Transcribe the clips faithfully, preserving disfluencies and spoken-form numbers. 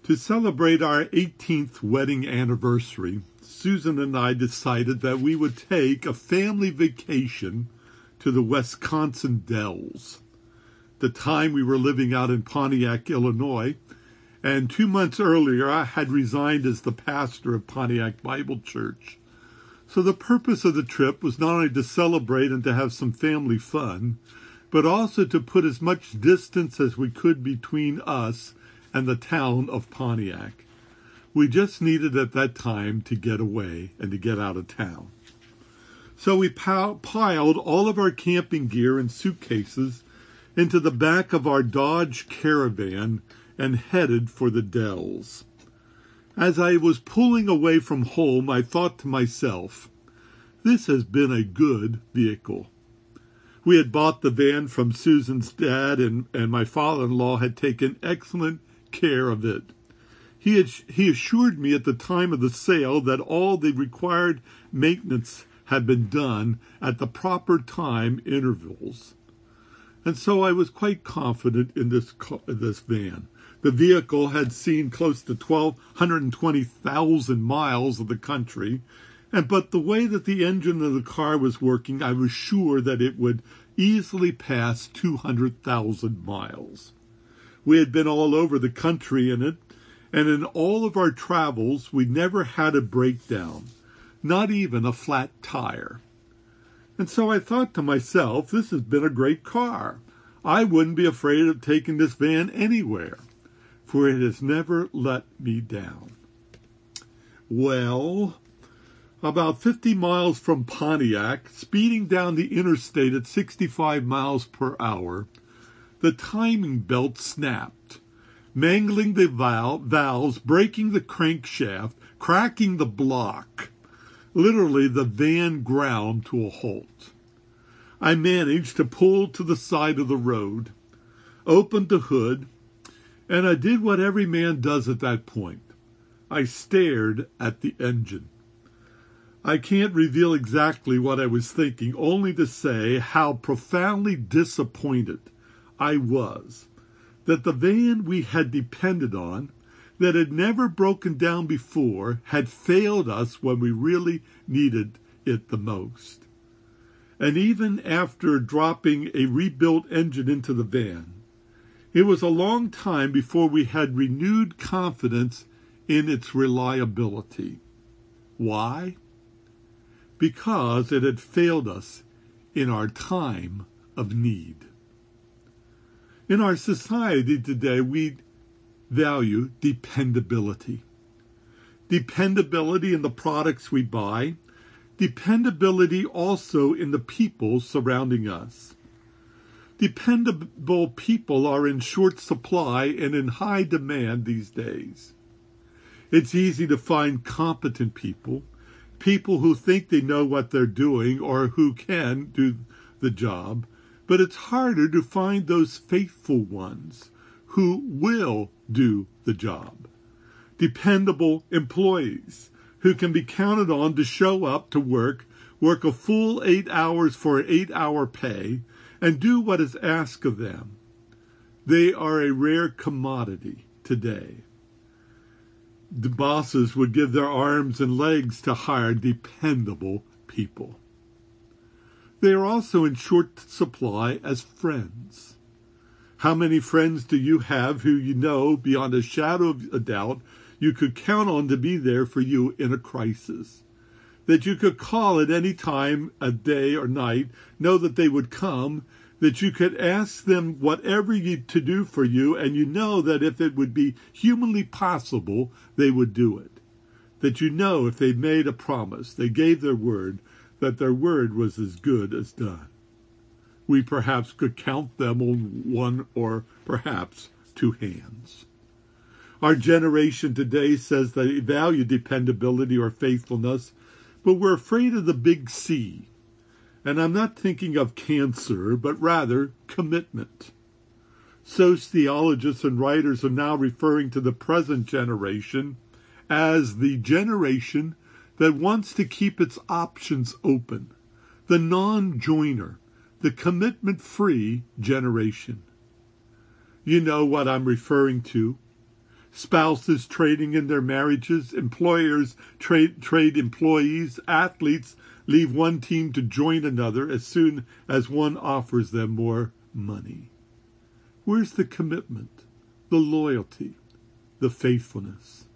To celebrate our eighteenth wedding anniversary, Susan and I decided that we would take a family vacation to the Wisconsin Dells. At the time we were living out in Pontiac, Illinois, and two months earlier I had resigned as the pastor of Pontiac Bible Church. So the purpose of the trip was not only to celebrate and to have some family fun, but also to put as much distance as we could between us and the town of Pontiac. We just needed at that time to get away and to get out of town. So we piled all of our camping gear and suitcases into the back of our Dodge Caravan and headed for the Dells. As I was pulling away from home, I thought to myself, this has been a good vehicle. We had bought the van from Susan's dad, and, and my father-in-law had taken excellent care of it. He had, he assured me at the time of the sale that all the required maintenance had been done at the proper time intervals. And so I was quite confident in this in this van. The vehicle had seen close to one hundred twenty thousand miles of the country, and but the way that the engine of the car was working, I was sure that it would easily pass two hundred thousand miles. We had been all over the country in it, and in all of our travels, we never had a breakdown, not even a flat tire. And so I thought to myself, this has been a great car. I wouldn't be afraid of taking this van anywhere, for it has never let me down. Well, about fifty miles from Pontiac, speeding down the interstate at sixty-five miles per hour, the timing belt snapped, mangling the val- valves, breaking the crankshaft, cracking the block. Literally, the van ground to a halt. I managed to pull to the side of the road, opened the hood, and I did what every man does at that point. I stared at the engine. I can't reveal exactly what I was thinking, only to say how profoundly disappointed I was that the van we had depended on, that had never broken down before, had failed us when we really needed it the most. And even after dropping a rebuilt engine into the van, it was a long time before we had renewed confidence in its reliability. Why? Because it had failed us in our time of need. In our society today, we value dependability. Dependability in the products we buy, dependability also in the people surrounding us. Dependable people are in short supply and in high demand these days. It's easy to find competent people, people who think they know what they're doing or who can do the job, but it's harder to find those faithful ones who will do the job. Dependable employees who can be counted on to show up to work, work a full eight hours for an eight-hour pay, and do what is asked of them. They are a rare commodity today. The bosses would give their arms and legs to hire dependable people. They are also in short supply as friends. How many friends do you have who you know beyond a shadow of a doubt you could count on to be there for you in a crisis? That you could call at any time, a day or night, know that they would come, that you could ask them whatever you to do for you, and you know that if it would be humanly possible, they would do it. That you know if they made a promise, they gave their word, that their word was as good as done. We perhaps could count them on one or perhaps two hands. Our generation today says they value dependability or faithfulness, but we're afraid of the big C. And I'm not thinking of cancer, but rather commitment. Sociologists and writers are now referring to the present generation as the generation that wants to keep its options open, the non-joiner, the commitment-free generation. You know what I'm referring to. spouses trading in their marriages, employers trade, trade employees, athletes leave one team to join another as soon as one offers them more money. Where's the commitment, the loyalty, the faithfulness?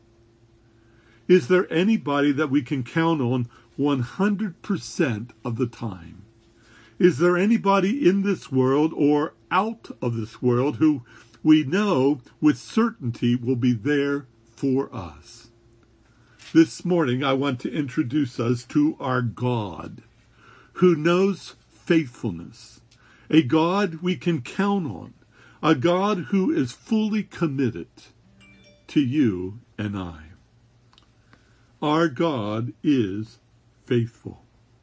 Is there anybody that we can count on one hundred percent of the time? Is there anybody in this world or out of this world who we know with certainty will be there for us? This morning, I want to introduce us to our God, who knows faithfulness, a God we can count on, a God who is fully committed to you and I. Our God is faithful.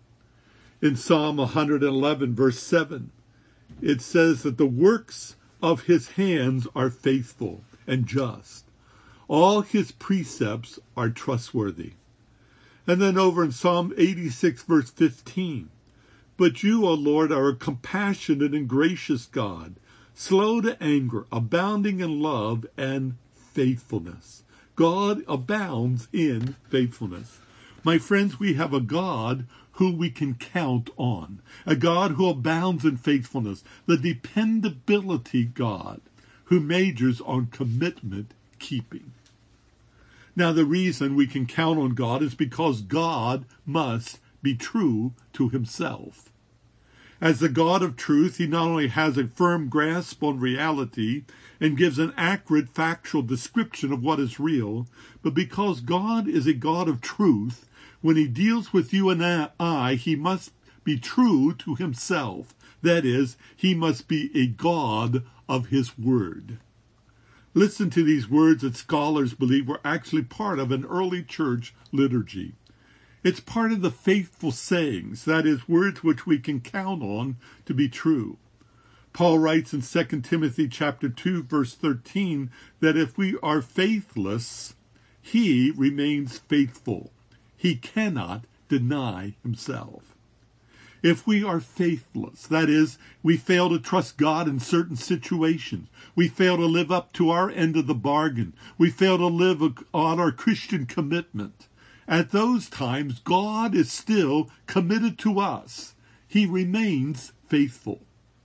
In Psalm one eleven, verse seven, it says that the works of his hands are faithful and just. All his precepts are trustworthy. And then over in Psalm eighty-six, verse fifteen, but you, O Lord, are a compassionate and gracious God, slow to anger, abounding in love and faithfulness. God abounds in faithfulness. My friends, we have a God who we can count on, a God who abounds in faithfulness, the dependability God who majors on commitment keeping. Now, the reason we can count on God is because God must be true to himself. As the God of truth, he not only has a firm grasp on reality and gives an accurate factual description of what is real, but because God is a God of truth, when he deals with you and I, he must be true to himself. That is, he must be a God of his word. Listen to these words that scholars believe were actually part of an early church liturgy. It's part of the faithful sayings, that is, words which we can count on to be true. Paul writes in Second Timothy chapter two, verse thirteen, that if we are faithless, he remains faithful. He cannot deny himself. If we are faithless, that is, we fail to trust God in certain situations, we fail to live up to our end of the bargain, we fail to live on our Christian commitment, at those times, God is still committed to us. He remains faithful.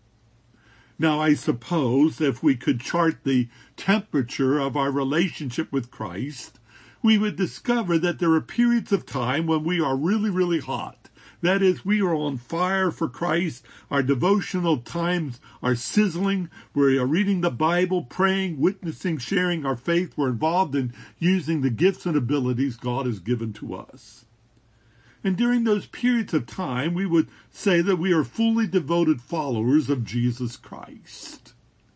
Now, I suppose if we could chart the temperature of our relationship with Christ, we would discover that there are periods of time when we are really, really hot. That is, we are on fire for Christ. Our devotional times are sizzling. We are reading the Bible, praying, witnessing, sharing our faith. We're involved in using the gifts and abilities God has given to us. And during those periods of time, we would say that we are fully devoted followers of Jesus Christ.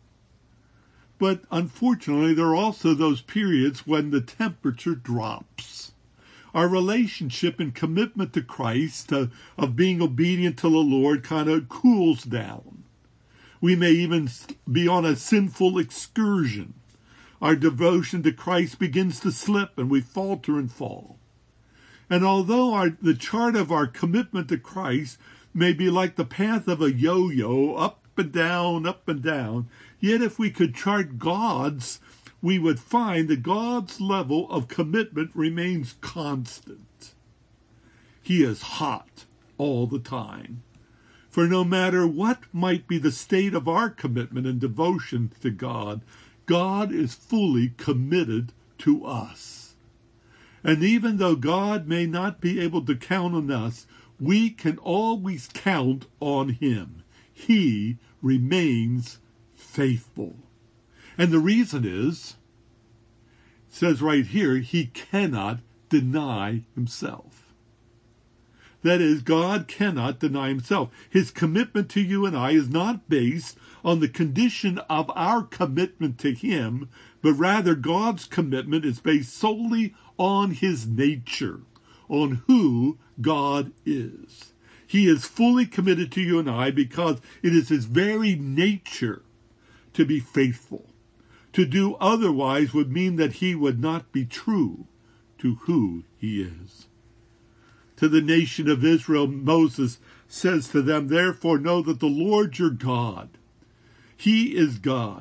But unfortunately, there are also those periods when the temperature drops. Our relationship and commitment to Christ, uh, of being obedient to the Lord, kind of cools down. We may even be on a sinful excursion. Our devotion to Christ begins to slip and we falter and fall. And although our, the chart of our commitment to Christ may be like the path of a yo-yo, up and down, up and down, yet if we could chart God's, we would find that God's level of commitment remains constant. He is hot all the time. For no matter what might be the state of our commitment and devotion to God, God is fully committed to us. And even though God may not be able to count on us, we can always count on him. He remains faithful. And the reason is, it says right here, he cannot deny himself. That is, God cannot deny himself. His commitment to you and I is not based on the condition of our commitment to him, but rather God's commitment is based solely on his nature, on who God is. He is fully committed to you and I because it is his very nature to be faithful. To do otherwise would mean that he would not be true to who he is. To the nation of Israel, Moses says to them, therefore know that the Lord your God, he is God,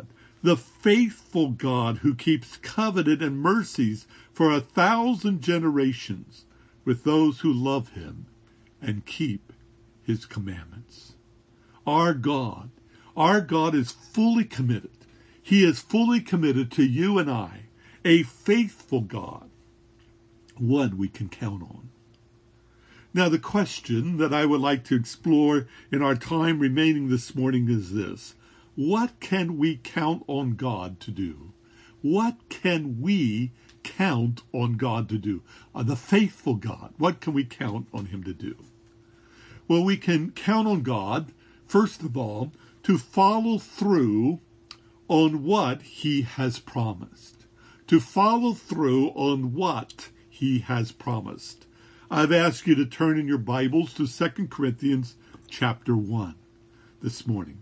the faithful God who keeps covenant and mercies for a thousand generations with those who love him and keep his commandments. Our God, our God is fully committed. He is fully committed to you and I, a faithful God, one we can count on. Now, the question that I would like to explore in our time remaining this morning is this. What can we count on God to do? What can we count on God to do? Uh, the faithful God, what can we count on him to do? Well, we can count on God, first of all, to follow through on what he has promised. To follow through on what he has promised. I've asked you to turn in your Bibles to Second Corinthians chapter one this morning.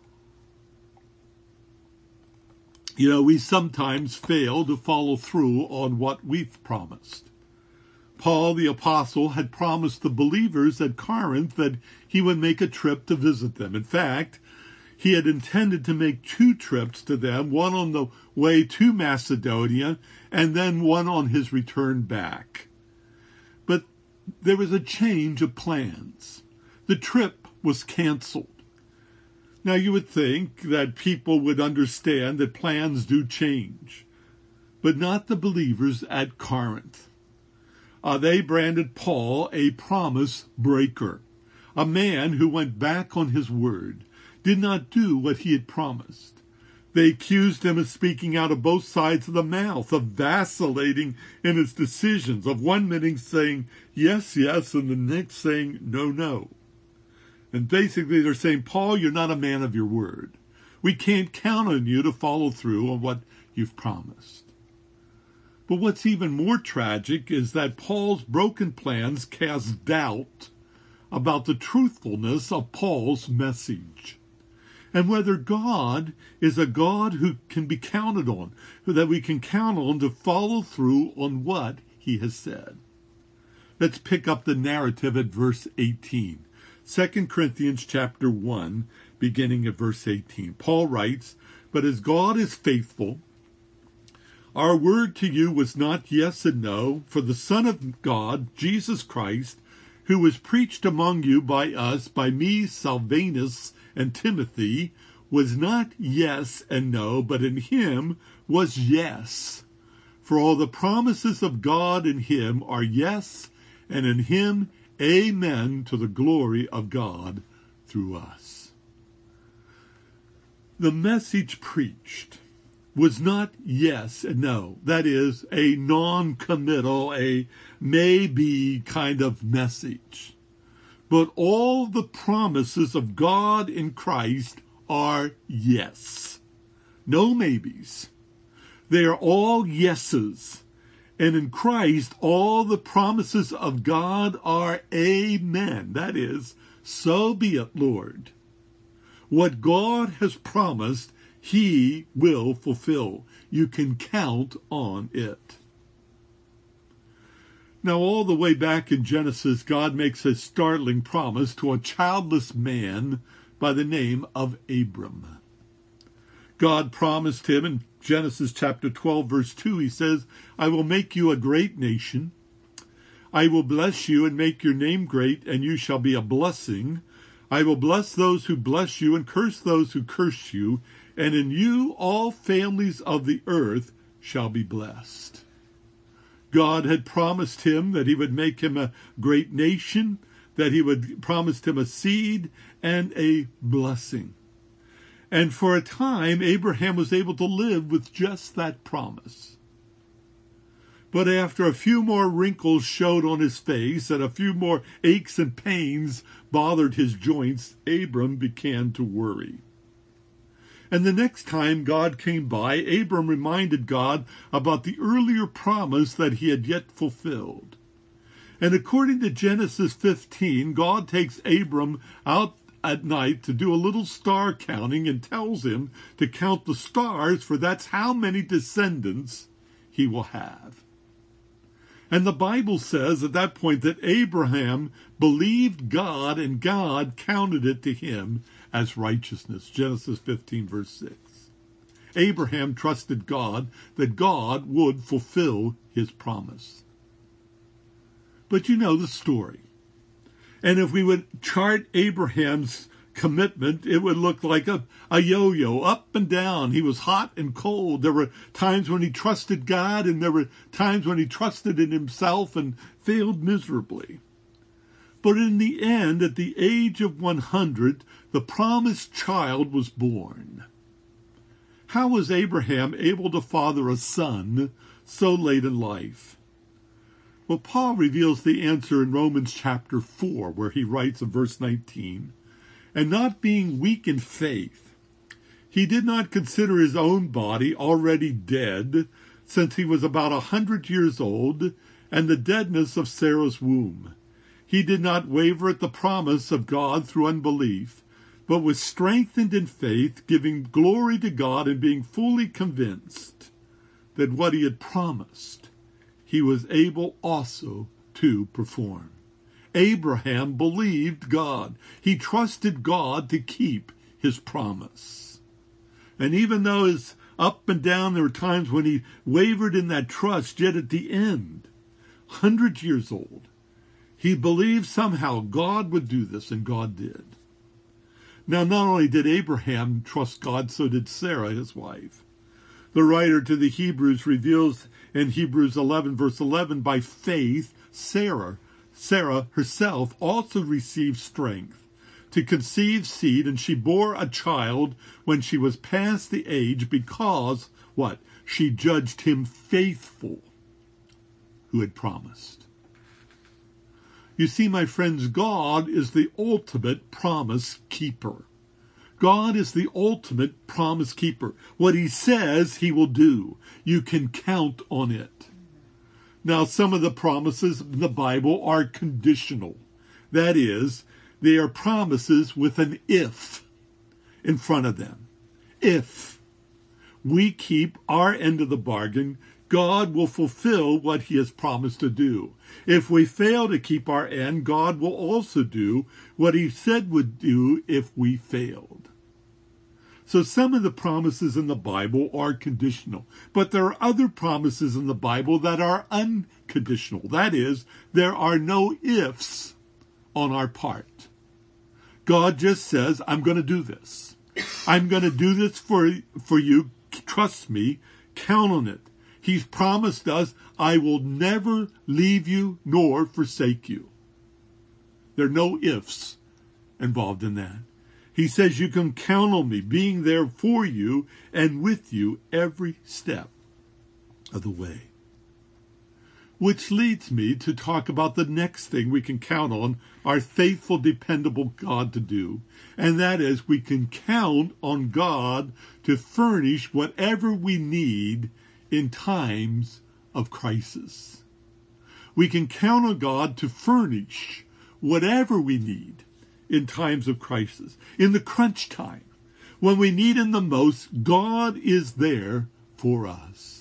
You know, we sometimes fail to follow through on what we've promised. Paul the apostle had promised the believers at Corinth that he would make a trip to visit them. In fact, he had intended to make two trips to them, one on the way to Macedonia and then one on his return back. But there was a change of plans. The trip was canceled. Now, you would think that people would understand that plans do change, but not the believers at Corinth. Uh, they branded Paul a promise breaker, a man who went back on his word, did not do what he had promised. They accused him of speaking out of both sides of the mouth, of vacillating in his decisions, of one minute saying yes, yes, and the next saying no, no. And basically they're saying, Paul, you're not a man of your word. We can't count on you to follow through on what you've promised. But what's even more tragic is that Paul's broken plans cast doubt about the truthfulness of Paul's message and whether God is a God who can be counted on, that we can count on to follow through on what he has said. Let's pick up the narrative at verse eighteen. Second Corinthians chapter one, beginning at verse eighteen. Paul writes, "But as God is faithful, our word to you was not yes and no, for the Son of God, Jesus Christ, who was preached among you by us, by me, Silvanus, and Timothy, was not yes and no, but in him was yes. For all the promises of God in him are yes, and in him amen, to the glory of God through us." The message preached was not yes and no. That is a non-committal, a maybe kind of message. But all the promises of God in Christ are yes. No maybes. They are all yeses. And in Christ, all the promises of God are amen. That is, so be it, Lord. What God has promised, he will fulfill. You can count on it. Now, all the way back in Genesis, God makes a startling promise to a childless man by the name of Abram. God promised him in Genesis chapter twelve, verse two, he says, "I will make you a great nation. I will bless you and make your name great, and you shall be a blessing. I will bless those who bless you and curse those who curse you, and in you all families of the earth shall be blessed." God had promised him that he would make him a great nation, that he would promised him a seed and a blessing. And for a time, Abraham was able to live with just that promise. But after a few more wrinkles showed on his face and a few more aches and pains bothered his joints, Abram began to worry. And the next time God came by, Abram reminded God about the earlier promise that he had yet fulfilled. And according to Genesis fifteen, God takes Abram out at night to do a little star counting and tells him to count the stars, for that's how many descendants he will have. And the Bible says at that point that Abraham believed God and God counted it to him as righteousness. Genesis fifteen, verse six. Abraham trusted God that God would fulfill his promise. But you know the story. And if we would chart Abraham's commitment, it would look like a, a yo-yo, up and down. He was hot and cold. There were times when he trusted God, and there were times when he trusted in himself and failed miserably. But in the end, at the age of one hundred, the promised child was born. How was Abraham able to father a son so late in life? Well, Paul reveals the answer in Romans chapter four, where he writes in verse nineteen, "And not being weak in faith, he did not consider his own body already dead, since he was about a hundred years old, and the deadness of Sarah's womb. He did not waver at the promise of God through unbelief, but was strengthened in faith, giving glory to God and being fully convinced that what he had promised, he was able also to perform." Abraham believed God. He trusted God to keep his promise. And even though his up and down, there were times when he wavered in that trust, yet at the end, hundred years old, he believed somehow God would do this, and God did. Now, not only did Abraham trust God, so did Sarah, his wife. The writer to the Hebrews reveals in Hebrews eleven, verse eleven, by faith, Sarah, Sarah herself also received strength to conceive seed, and she bore a child when she was past the age, because, what? She judged him faithful who had promised. You see, my friends, God is the ultimate promise keeper. God is the ultimate promise keeper. What he says, he will do. You can count on it. Now, some of the promises in the Bible are conditional. That is, they are promises with an if in front of them. If we keep our end of the bargain, God will fulfill what he has promised to do. If we fail to keep our end, God will also do what he said would do if we failed. So some of the promises in the Bible are conditional, but there are other promises in the Bible that are unconditional. That is, there are no ifs on our part. God just says, I'm going to do this. I'm going to do this for, for you. Trust me. Count on it. He's promised us, I will never leave you nor forsake you. There are no ifs involved in that. He says you can count on me being there for you and with you every step of the way. Which leads me to talk about the next thing we can count on our faithful, dependable God to do. And that is, we can count on God to furnish whatever we need in times of crisis. We can count on God to furnish whatever we need in times of crisis. In the crunch time, when we need him the most, God is there for us.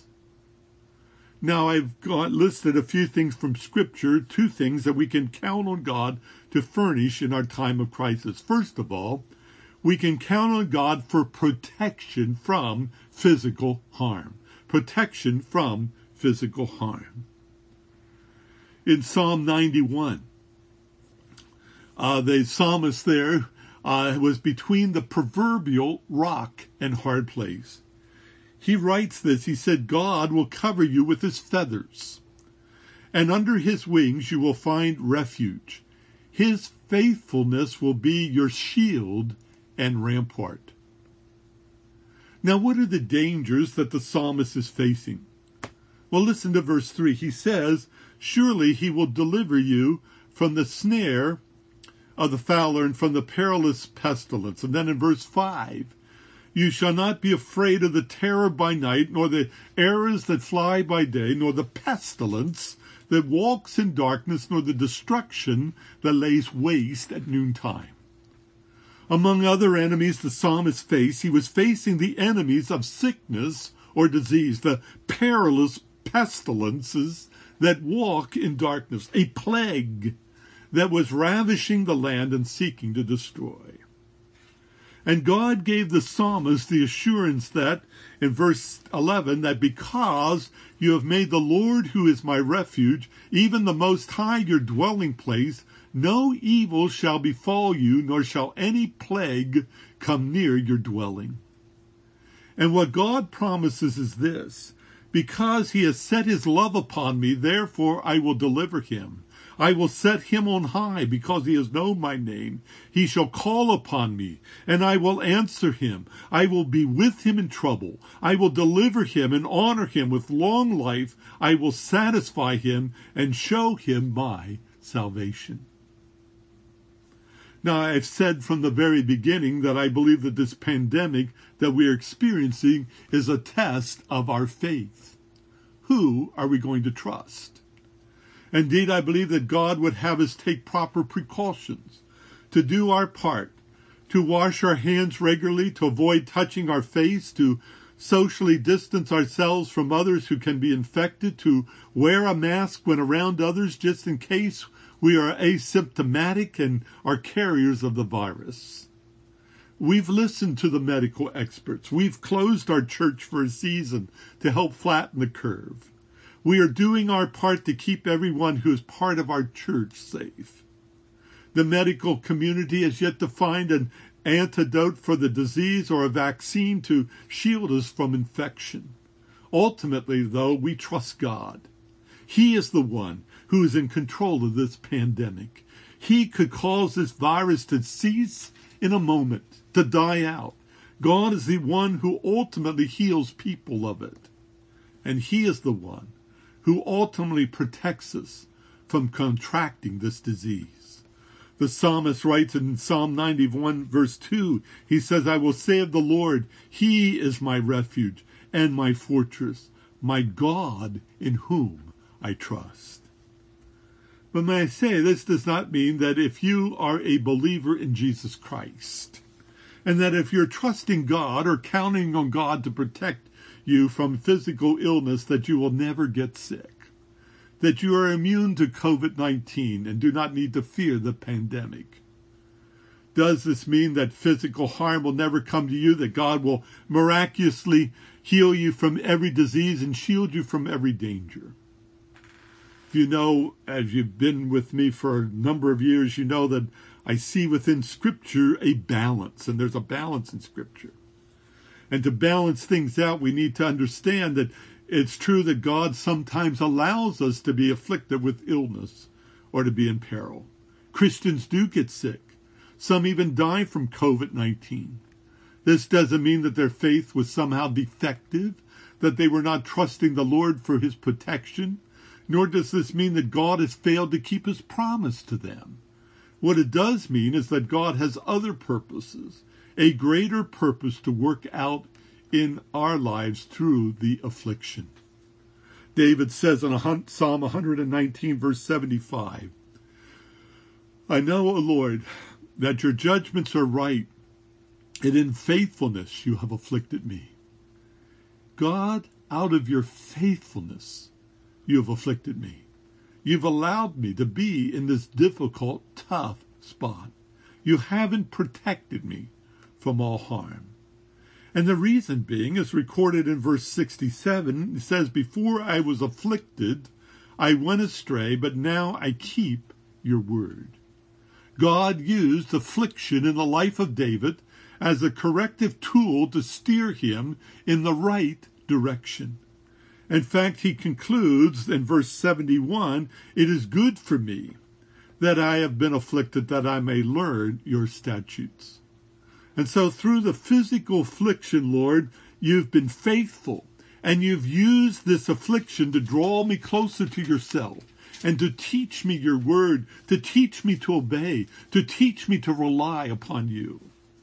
Now, I've got listed a few things from Scripture, two things that we can count on God to furnish in our time of crisis. First of all, we can count on God for protection from physical harm. Protection from physical harm. In Psalm ninety-one, uh, the psalmist there uh, was between the proverbial rock and hard place. He writes this, he said, God will cover you with his feathers, and under his wings you will find refuge. His faithfulness will be your shield and rampart. Now, what are the dangers that the psalmist is facing? Well, listen to verse three. He says, surely he will deliver you from the snare of the fowler and from the perilous pestilence. And then in verse five, you shall not be afraid of the terror by night, nor the arrows that fly by day, nor the pestilence that walks in darkness, nor the destruction that lays waste at noontime. Among other enemies the psalmist faced, he was facing the enemies of sickness or disease, the perilous pestilences that walk in darkness, a plague that was ravishing the land and seeking to destroy. And God gave the psalmist the assurance that, in verse eleven, that because you have made the Lord, who is my refuge, even the Most High your dwelling place, no evil shall befall you, nor shall any plague come near your dwelling. And what God promises is this: because he has set his love upon me, therefore I will deliver him. I will set him on high, because he has known my name. He shall call upon me, and I will answer him. I will be with him in trouble. I will deliver him and honor him with long life. I will satisfy him and show him my salvation. Now, I've said from the very beginning that I believe that this pandemic that we are experiencing is a test of our faith. Who are we going to trust? Indeed, I believe that God would have us take proper precautions to do our part, to wash our hands regularly, to avoid touching our face, to socially distance ourselves from others who can be infected, to wear a mask when around others just in case we are asymptomatic and are carriers of the virus. We've listened to the medical experts. We've closed our church for a season to help flatten the curve. We are doing our part to keep everyone who is part of our church safe. The medical community has yet to find an antidote for the disease or a vaccine to shield us from infection. Ultimately, though, we trust God. He is the one who is in control of this pandemic. He could cause this virus to cease in a moment, to die out. God is the one who ultimately heals people of it. And he is the one who ultimately protects us from contracting this disease. The psalmist writes in Psalm ninety-one, verse two, he says, I will say of the Lord, he is my refuge and my fortress, my God in whom I trust. But may I say, this does not mean that if you are a believer in Jesus Christ, and that if you're trusting God or counting on God to protect you from physical illness, that you will never get sick, that you are immune to covid nineteen and do not need to fear the pandemic. Does this mean that physical harm will never come to you, that God will miraculously heal you from every disease and shield you from every danger? If you know, as you've been with me for a number of years, you know that I see within Scripture a balance, and there's a balance in Scripture. And to balance things out, we need to understand that it's true that God sometimes allows us to be afflicted with illness or to be in peril. Christians do get sick. Some even die from covid nineteen. This doesn't mean that their faith was somehow defective, that they were not trusting the Lord for his protection, nor does this mean that God has failed to keep his promise to them. What it does mean is that God has other purposes, a greater purpose to work out in our lives through the affliction. David says in Psalm one nineteen, verse seventy-five, I know, O Lord, that your judgments are right, and in faithfulness you have afflicted me. God, out of your faithfulness, you have afflicted me. You've allowed me to be in this difficult, tough spot. You haven't protected me from all harm. And the reason being is recorded in verse sixty-seven. It says, before I was afflicted, I went astray, but now I keep your word. God used affliction in the life of David as a corrective tool to steer him in the right direction. In fact, he concludes in verse seventy-one, it is good for me that I have been afflicted, that I may learn your statutes. And so through the physical affliction, Lord, you've been faithful, and you've used this affliction to draw me closer to yourself and to teach me your word, to teach me to obey, to teach me to rely upon you.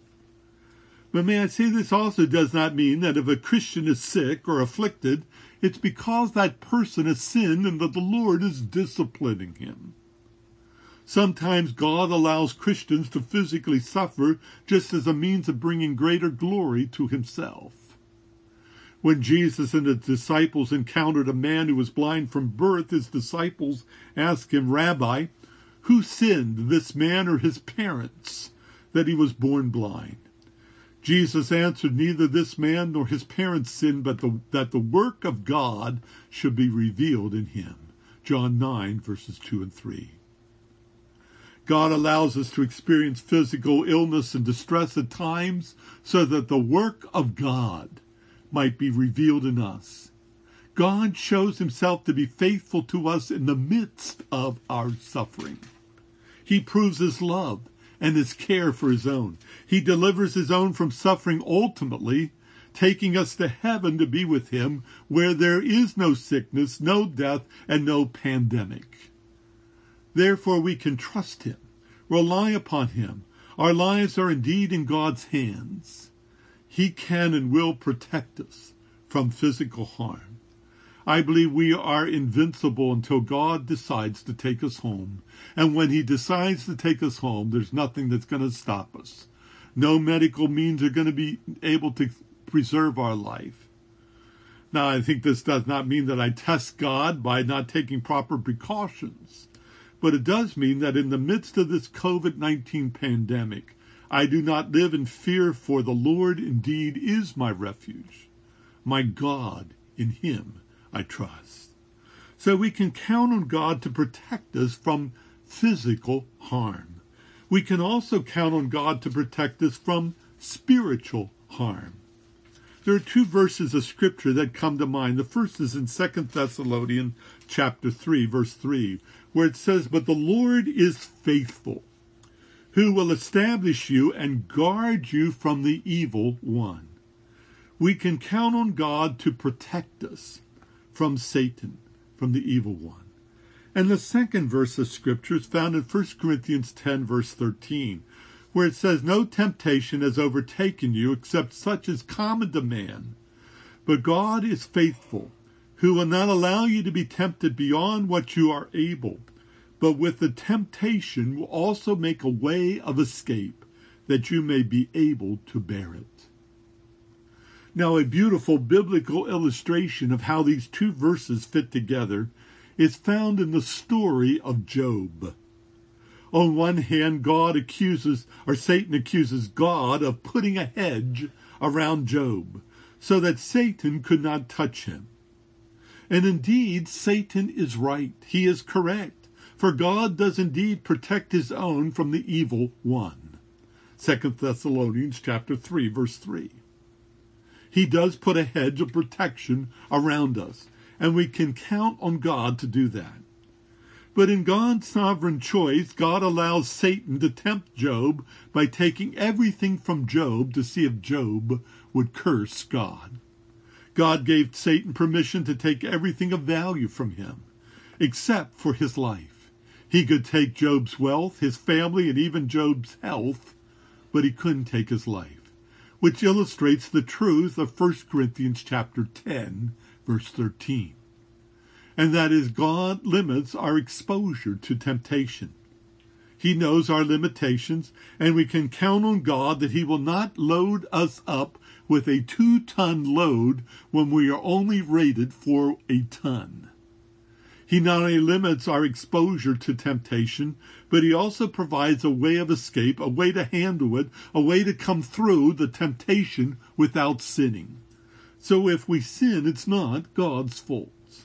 But may I say, this also does not mean that if a Christian is sick or afflicted, it's because that person has sinned and that the Lord is disciplining him. Sometimes God allows Christians to physically suffer just as a means of bringing greater glory to himself. When Jesus and his disciples encountered a man who was blind from birth, his disciples asked him, Rabbi, who sinned, this man or his parents, that he was born blind? Jesus answered, neither this man nor his parents sinned, but the, that the work of God should be revealed in him. John nine, verses two and three. God allows us to experience physical illness and distress at times so that the work of God might be revealed in us. God shows himself to be faithful to us in the midst of our suffering. He proves his love and his care for his own. He delivers his own from suffering ultimately, taking us to heaven to be with him, where there is no sickness, no death, and no pandemic. Therefore we can trust him, rely upon him. Our lives are indeed in God's hands. He can and will protect us from physical harm. I believe we are invincible until God decides to take us home. And when he decides to take us home, there's nothing that's going to stop us. No medical means are going to be able to preserve our life. Now, I think this does not mean that I test God by not taking proper precautions. But it does mean that in the midst of this covid nineteen pandemic, I do not live in fear, for the Lord indeed is my refuge. My God, in him I trust. So we can count on God to protect us from physical harm. We can also count on God to protect us from spiritual harm. There are two verses of Scripture that come to mind. The first is in Second Thessalonians chapter three, verse three, where it says, but the Lord is faithful, who will establish you and guard you from the evil one. We can count on God to protect us from Satan, from the evil one. And the second verse of Scripture is found in First Corinthians ten, verse thirteen, where it says, no temptation has overtaken you except such as common to man. But God is faithful, who will not allow you to be tempted beyond what you are able, but with the temptation will also make a way of escape, that you may be able to bear it. Now, a beautiful biblical illustration of how these two verses fit together is found in the story of Job. On one hand, God accuses, or Satan accuses God of putting a hedge around Job so that Satan could not touch him. And indeed, Satan is right. He is correct. For God does indeed protect his own from the evil one. Second Thessalonians chapter three, verse three. He does put a hedge of protection around us, and we can count on God to do that. But in God's sovereign choice, God allows Satan to tempt Job by taking everything from Job to see if Job would curse God. God gave Satan permission to take everything of value from him, except for his life. He could take Job's wealth, his family, and even Job's health, but he couldn't take his life, which illustrates the truth of First Corinthians chapter ten, verse thirteen. And that is, God limits our exposure to temptation. He knows our limitations, and we can count on God that he will not load us up with a two-ton load when we are only rated for a ton. He not only limits our exposure to temptation, but he also provides a way of escape, a way to handle it, a way to come through the temptation without sinning. So if we sin, it's not God's fault.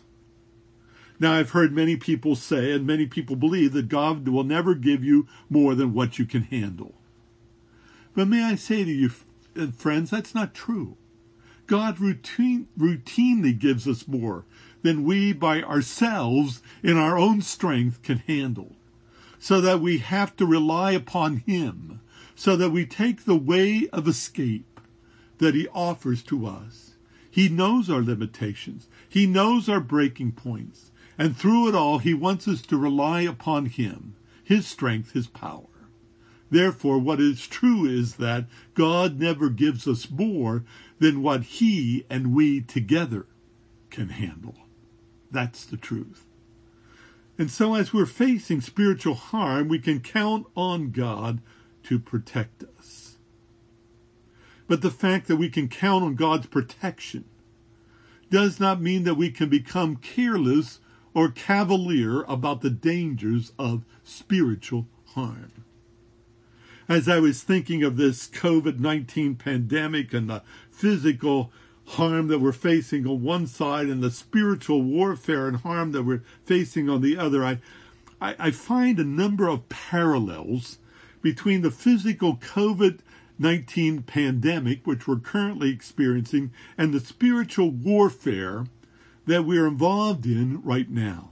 Now, I've heard many people say, and many people believe, that God will never give you more than what you can handle. But may I say to you, friends, that's not true. God routine, routinely gives us more than we by ourselves in our own strength can handle, so that we have to rely upon him, so that we take the way of escape that he offers to us. He knows our limitations. He knows our breaking points. And through it all, he wants us to rely upon him, his strength, his power. Therefore, what is true is that God never gives us more than what he and we together can handle. That's the truth. And so as we're facing spiritual harm, we can count on God to protect us. But the fact that we can count on God's protection does not mean that we can become careless or cavalier about the dangers of spiritual harm. As I was thinking of this COVID nineteen pandemic and the physical harm that we're facing on one side and the spiritual warfare and harm that we're facing on the other, I, I, I find a number of parallels between the physical COVID nineteen pandemic, which we're currently experiencing, and the spiritual warfare that we're involved in right now.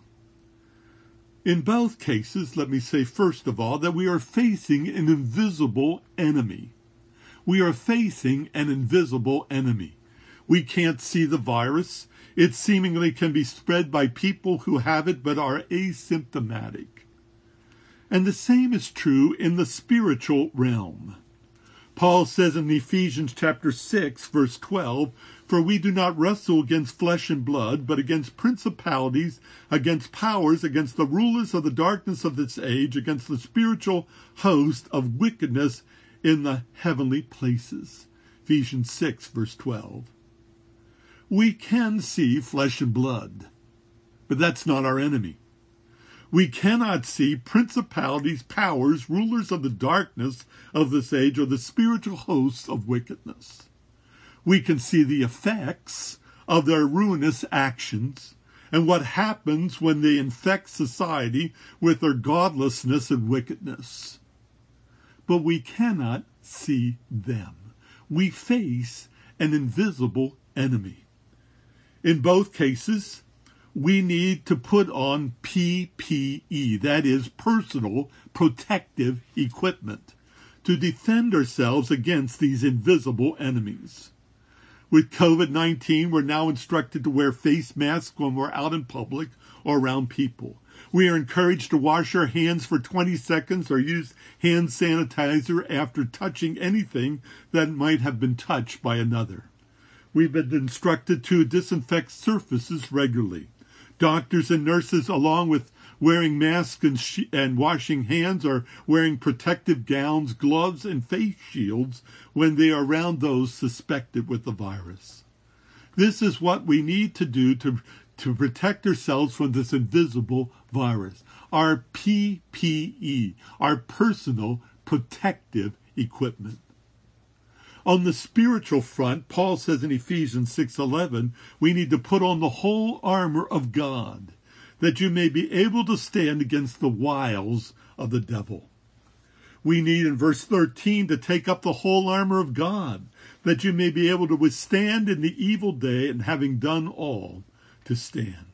In both cases, let me say first of all that we are facing an invisible enemy. We are facing an invisible enemy. We can't see the virus. It seemingly can be spread by people who have it but are asymptomatic. And the same is true in the spiritual realm. Paul says in Ephesians chapter six, verse twelve, "For we do not wrestle against flesh and blood, but against principalities, against powers, against the rulers of the darkness of this age, against the spiritual host of wickedness in the heavenly places." Ephesians six, verse twelve. We can see flesh and blood, but that's not our enemy. We cannot see principalities, powers, rulers of the darkness of this age, or the spiritual hosts of wickedness. We can see the effects of their ruinous actions and what happens when they infect society with their godlessness and wickedness. But we cannot see them. We face an invisible enemy. In both cases, we need to put on P P E, that is, personal protective equipment, to defend ourselves against these invisible enemies. With COVID nineteen, we're now instructed to wear face masks when we're out in public or around people. We are encouraged to wash our hands for twenty seconds or use hand sanitizer after touching anything that might have been touched by another. We've been instructed to disinfect surfaces regularly. Doctors and nurses, along with wearing masks and, sh- and washing hands, are wearing protective gowns, gloves, and face shields when they are around those suspected with the virus. This is what we need to do to, to protect ourselves from this invisible virus. Our P P E, our personal protective equipment. On the spiritual front, Paul says in Ephesians six eleven, we need to put on the whole armor of God, that you may be able to stand against the wiles of the devil. We need, in verse thirteen, to take up the whole armor of God, that you may be able to withstand in the evil day, and having done all, to stand.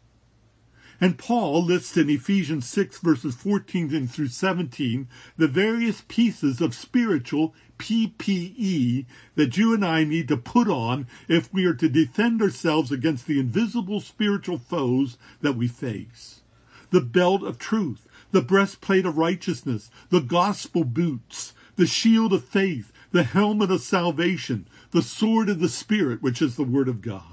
And Paul lists in Ephesians six, verses fourteen through seventeen, the various pieces of spiritual P P E that you and I need to put on if we are to defend ourselves against the invisible spiritual foes that we face. The belt of truth, the breastplate of righteousness, the gospel boots, the shield of faith, the helmet of salvation, the sword of the Spirit, which is the Word of God.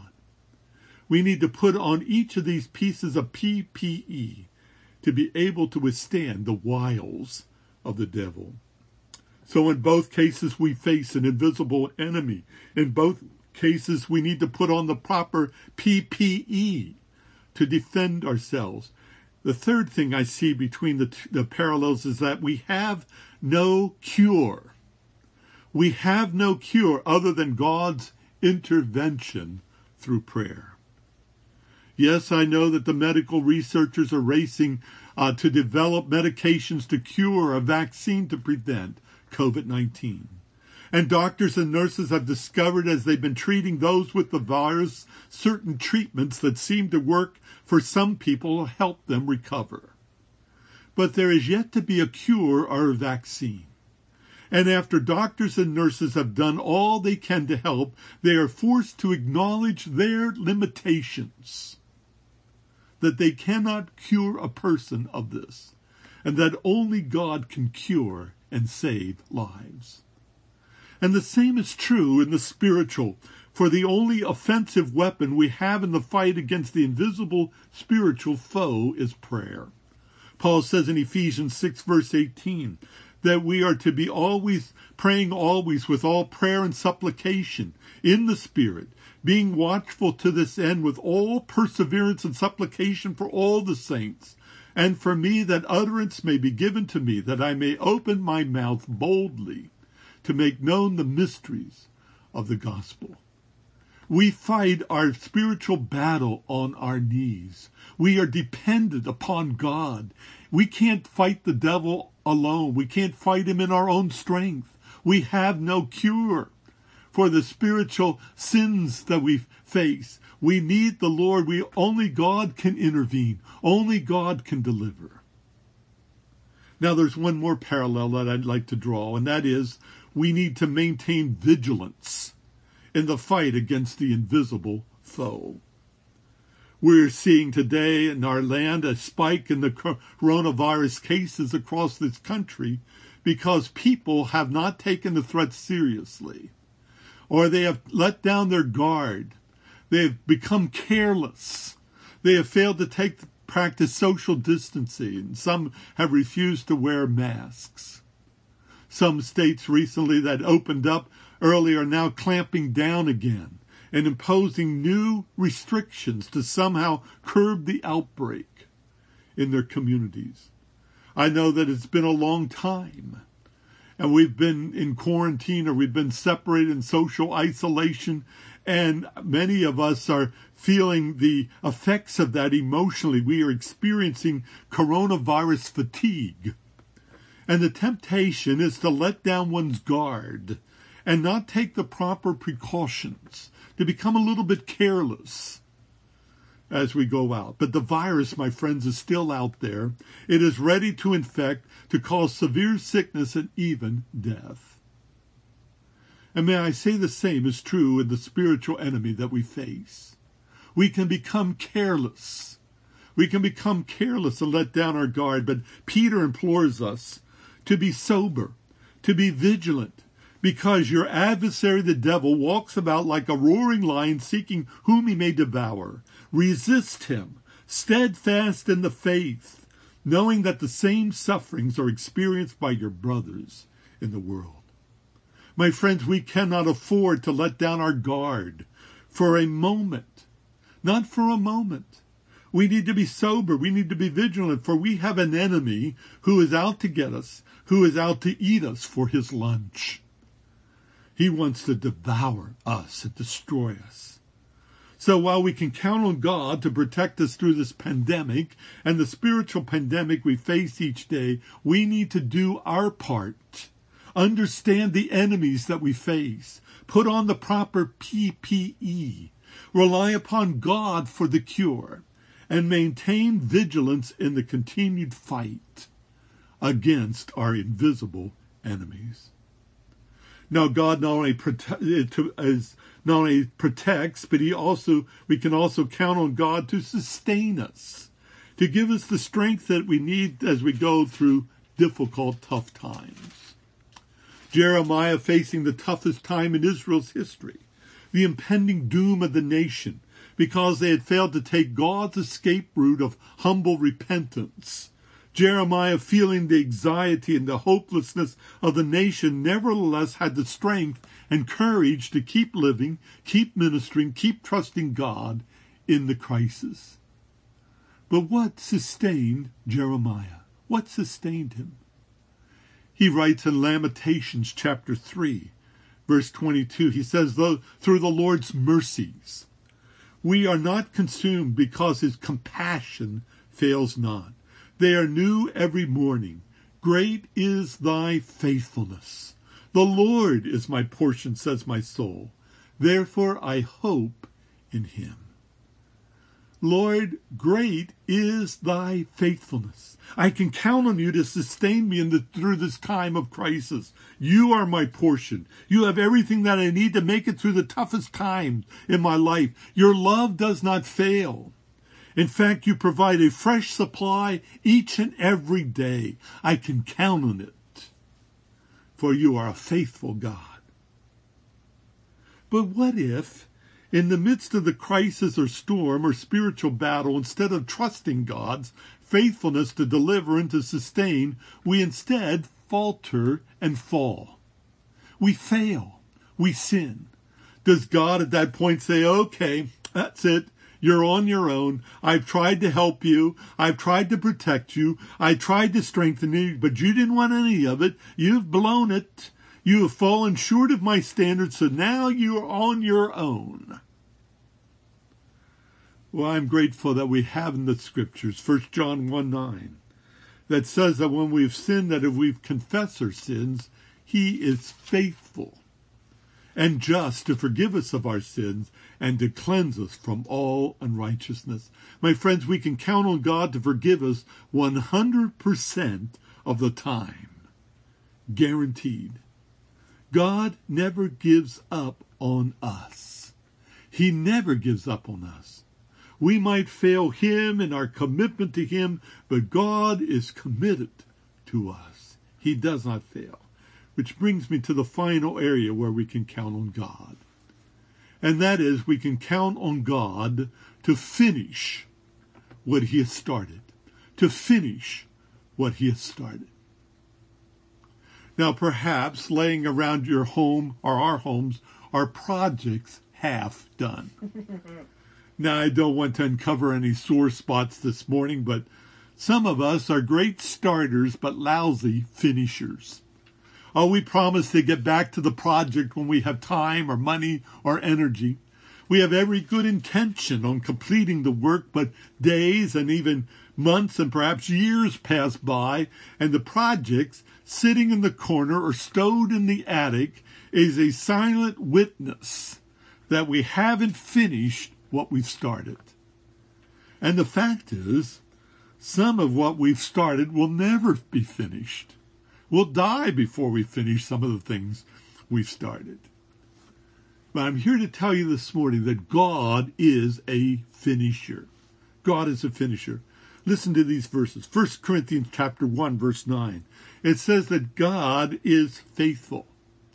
We need to put on each of these pieces of P P E to be able to withstand the wiles of the devil. So in both cases, we face an invisible enemy. In both cases, we need to put on the proper P P E to defend ourselves. The third thing I see between the, t- the parallels is that we have no cure. We have no cure other than God's intervention through prayer. Yes, I know that the medical researchers are racing uh, to develop medications to cure, a vaccine to prevent COVID nineteen. And doctors and nurses have discovered, as they've been treating those with the virus, certain treatments that seem to work for some people to help them recover. But there is yet to be a cure or a vaccine. And after doctors and nurses have done all they can to help, they are forced to acknowledge their limitations, that they cannot cure a person of this, and that only God can cure and save lives. And the same is true in the spiritual, for the only offensive weapon we have in the fight against the invisible spiritual foe is prayer. Paul says in Ephesians six, verse eighteen, that we are to be always praying always with all prayer and supplication in the Spirit, being watchful to this end with all perseverance and supplication for all the saints, And for me that utterance may be given to me, that I may open my mouth boldly to make known the mysteries of the gospel. We fight our spiritual battle on our knees. We are dependent upon God. We can't fight the devil alone. We can't fight him in our own strength. We have no cure for the spiritual sins that we face. We need the Lord. We only God can intervene. Only God can deliver. Now there's one more parallel that I'd like to draw, and that is we need to maintain vigilance in the fight against the invisible foe. We're seeing today in our land a spike in the coronavirus cases across this country because people have not taken the threat seriously, or they have let down their guard. They have become careless. They have failed to take practice social distancing, and some have refused to wear masks. Some states recently that opened up early are now clamping down again and imposing new restrictions to somehow curb the outbreak in their communities. I know that it's been a long time, and we've been in quarantine or we've been separated in social isolation, and many of us are feeling the effects of that emotionally. We are experiencing coronavirus fatigue. And the temptation is to let down one's guard and not take the proper precautions, to become a little bit careless as we go out. But the virus, my friends, is still out there. It is ready to infect, to cause severe sickness and even death. And may I say the same is true in the spiritual enemy that we face. We can become careless. We can become careless and let down our guard, but Peter implores us to be sober, to be vigilant, because your adversary, the devil, walks about like a roaring lion seeking whom he may devour. Resist him, steadfast in the faith, knowing that the same sufferings are experienced by your brothers in the world. My friends, we cannot afford to let down our guard for a moment, not for a moment. We need to be sober. We need to be vigilant, for we have an enemy who is out to get us, who is out to eat us for his lunch. He wants to devour us and destroy us. So while we can count on God to protect us through this pandemic and the spiritual pandemic we face each day, we need to do our part. Understand the enemies that we face. Put on the proper P P E. Rely upon God for the cure. And maintain vigilance in the continued fight against our invisible enemies. Now, God not only prote- is, not only protects, but he also we can also count on God to sustain us, to give us the strength that we need as we go through difficult, tough times. Jeremiah, facing the toughest time in Israel's history, the impending doom of the nation, because they had failed to take God's escape route of humble repentance. Jeremiah, feeling the anxiety and the hopelessness of the nation, nevertheless had the strength and courage to keep living, keep ministering, keep trusting God in the crisis. But what sustained Jeremiah? What sustained him? He writes in Lamentations chapter three, verse twenty-two, he says, though through the Lord's mercies, we are not consumed because his compassion fails not. They are new every morning. Great is thy faithfulness. The Lord is my portion, says my soul. Therefore I hope in him. Lord, great is thy faithfulness. I can count on you to sustain me in the, through this time of crisis. You are my portion. You have everything that I need to make it through the toughest times in my life. Your love does not fail. In fact, you provide a fresh supply each and every day. I can count on it, for you are a faithful God. But what if, in the midst of the crisis or storm or spiritual battle, instead of trusting God's faithfulness to deliver and to sustain, we instead falter and fall? We fail. We sin. Does God at that point say, okay, that's it. You're on your own. I've tried to help you. I've tried to protect you. I tried to strengthen you, but you didn't want any of it. You've blown it. You have fallen short of my standards, so now you're on your own. Well, I'm grateful that we have in the scriptures, First John one nine, that says that when we've sinned, that if we've confessed our sins, he is faithful and just to forgive us of our sins and to cleanse us from all unrighteousness. My friends, we can count on God to forgive us one hundred percent of the time. Guaranteed. God never gives up on us. He never gives up on us. We might fail him in our commitment to him, but God is committed to us. He does not fail. Which brings me to the final area where we can count on God. And that is, we can count on God to finish what he has started. To finish what he has started. Now, perhaps laying around your home or our homes are projects half done. Now, I don't want to uncover any sore spots this morning, but some of us are great starters but lousy finishers. Oh, we promise to get back to the project when we have time or money or energy. We have every good intention on completing the work, but days and even months and perhaps years pass by, and the projects sitting in the corner or stowed in the attic is a silent witness that we haven't finished what we've started. And the fact is, some of what we've started will never be finished. We'll die before we finish some of the things we've started. But I'm here to tell you this morning that God is a finisher. God is a finisher. Listen to these verses. First Corinthians chapter one, verse nine. It says that God is faithful.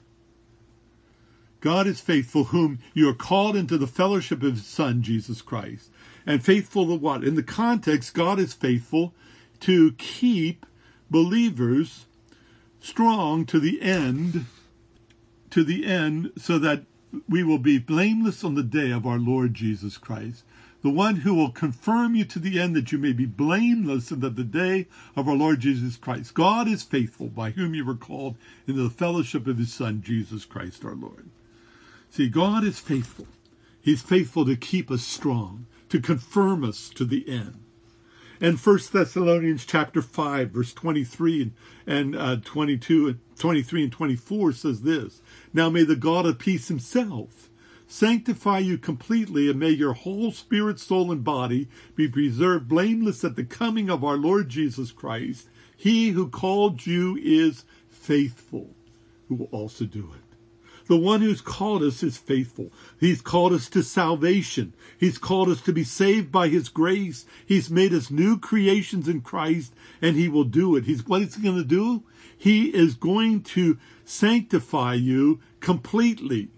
God is faithful, whom you are called into the fellowship of his Son, Jesus Christ. And faithful to what? In the context, God is faithful to keep believers strong to the end, to the end, so that we will be blameless on the day of our Lord Jesus Christ. The one who will confirm you to the end, that you may be blameless in the day of our Lord Jesus Christ. God is faithful, by whom you were called into the fellowship of his Son, Jesus Christ our Lord. See, God is faithful. He's faithful to keep us strong, to confirm us to the end. And First Thessalonians chapter five, verse twenty-three and, and uh, twenty-two and twenty-three and twenty-four says this: Now may the God of peace himself sanctify you completely, and may your whole spirit, soul, and body be preserved blameless at the coming of our Lord Jesus Christ. He who called you is faithful, who will also do it. The one who's called us is faithful. He's called us to salvation. He's called us to be saved by his grace. He's made us new creations in Christ, and he will do it. He's, what is he going to do? He is going to sanctify you completely.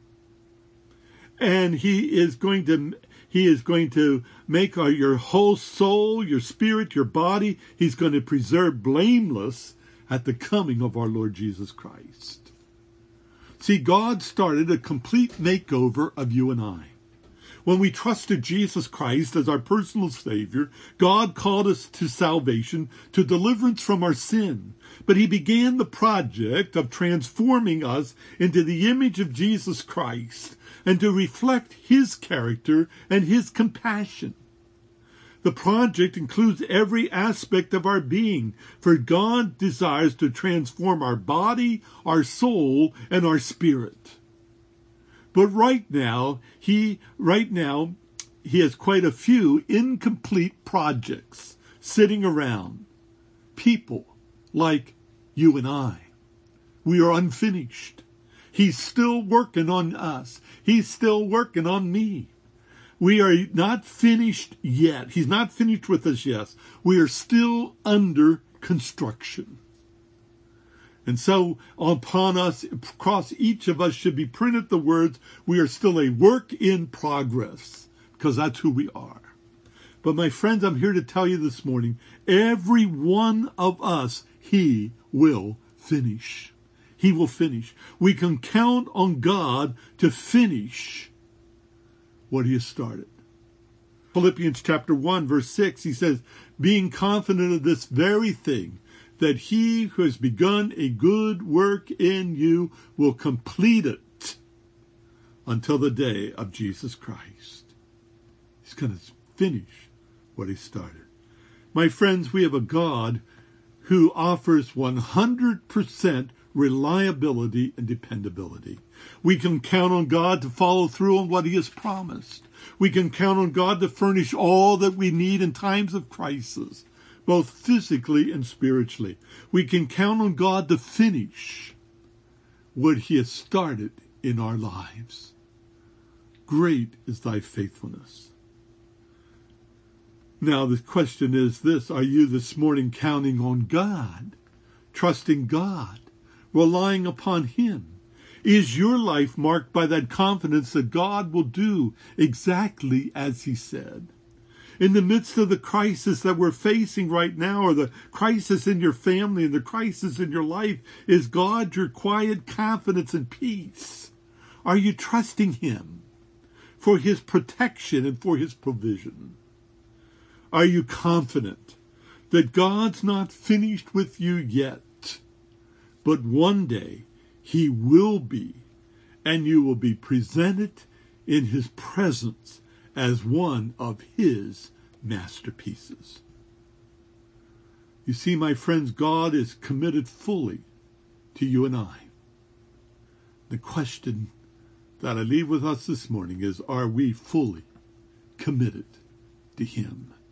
And he is going to, he is going to make your whole soul, your spirit, your body, he's going to preserve blameless at the coming of our Lord Jesus Christ. See, God started a complete makeover of you and I. When we trusted Jesus Christ as our personal Savior, God called us to salvation, to deliverance from our sin. But he began the project of transforming us into the image of Jesus Christ and to reflect his character and his compassion. The project includes every aspect of our being, for God desires to transform our body, our soul, and our spirit. But right now, he right now he has quite a few incomplete projects sitting around. People like you and I. We are unfinished. He's still working on us. He's still working on me. We are not finished yet. He's not finished with us yet. We are still under construction. And so upon us, across each of us should be printed the words, we are still a work in progress, because that's who we are. But my friends, I'm here to tell you this morning, every one of us, he will finish. He will finish. We can count on God to finish what he has started. Philippians chapter one, verse six, he says, being confident of this very thing, that he who has begun a good work in you will complete it until the day of Jesus Christ. He's going to finish what he started. My friends, we have a God who offers one hundred percent reliability and dependability. We can count on God to follow through on what he has promised. We can count on God to furnish all that we need in times of crisis, both physically and spiritually. We can count on God to finish what he has started in our lives. Great is thy faithfulness. Now the question is this: are you this morning counting on God, trusting God, relying upon him? Is your life marked by that confidence that God will do exactly as he said? In the midst of the crisis that we're facing right now, or the crisis in your family and the crisis in your life, is God your quiet confidence and peace? Are you trusting him for his protection and for his provision? Are you confident that God's not finished with you yet, but one day he will be, and you will be presented in his presence as one of his masterpieces? You see, my friends, God is committed fully to you and I. The question that I leave with us this morning is, are we fully committed to him?